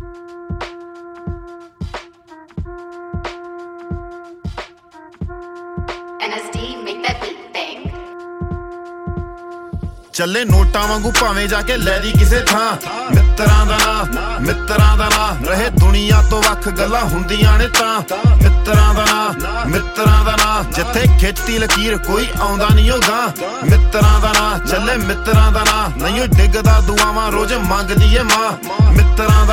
ਚੱਲੇ ਨੋਟਾਂ ਵਾਂਗੂ ਭਾਵੇਂ ਜਾ ਕੇ ਲੈ ਦੀ ਕਿਸੇ ਥਾਂ ਮਿੱਤਰਾਂ ਦਾ ਨਾਂ ਰਹੇ ਦੁਨੀਆ ਤੋਂ ਵੱਖ ਗੱਲਾਂ ਹੁੰਦੀਆਂ ਨੇ ਤਾਂ ਮਿੱਤਰਾਂ ਦਾ ਨਾਂ ਜਿੱਥੇ ਖੇਤੀ ਲਕੀਰ ਕੋਈ ਆਉਂਦਾ ਨਹੀਂ ਉਹ ਗਾਂ ਮਿੱਤਰਾਂ ਦਾ ਨਾਂ ਚੱਲੇ ਮਿੱਤਰਾਂ ਦਾ ਨਾਂ ਨਹੀਂ ਡਿੱਗਦਾ ਦੁਆਵਾਂ ਰੋਜ਼ ਮੰਗਦੀ ਏ ਮਾਂ ਮਿੱਤਰਾਂ ਦਾ